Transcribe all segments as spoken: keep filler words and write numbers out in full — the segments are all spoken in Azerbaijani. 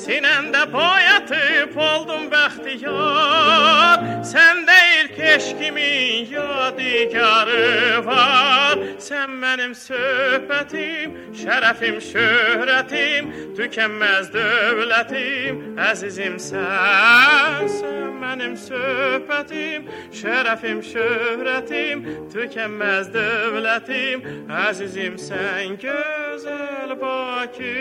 Sinəmdə boyatıb oldum bəxtiyar, sən deyil keşkimin yadigarı var. Sən mənim söhbətim, şərəfim, şöhrətim, tükənməz dövlətim, əzizim sən. Sən mənim söhbətim, şərəfim, şöhrətim, tükənməz dövlətim, əzizim sən, gözəl Bakı.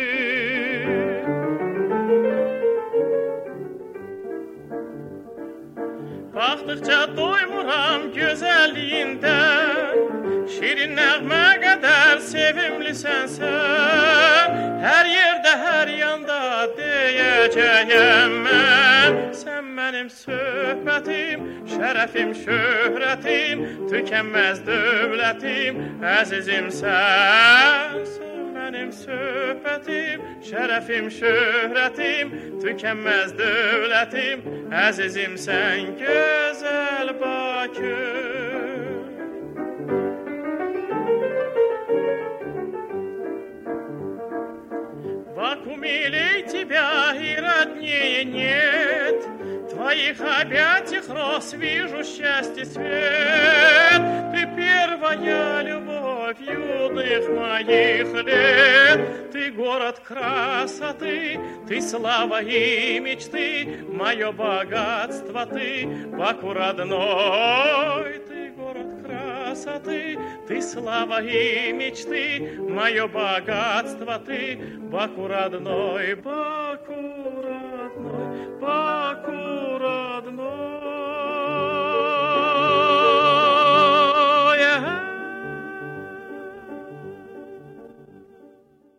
Baxdıqca doymuram gözəlliyindən, şirin nəğmə qədər sevimlisən sən. Hər yerdə, hər yanda deyəcəyəm mən. Sən mənim söhbətim, şərəfim, şöhrətim, tükənməz dövlətim, əzizim sən. Mənim söhbətim, şərəfim, şöhrətim, tükənməz dövlətim, əzizim sən, gözəl Bakı. Вакуум или тебя и роднее нет, твоих объятиях рос, вижу счастье свет. Ты первая любовь юных моих лет. Ты город красоты, ты слава и мечты, мое богатство ты, Баку родной. Ты город красоты, ты слава и мечты, мое богатство ты, Баку родной, Баку родной, Баку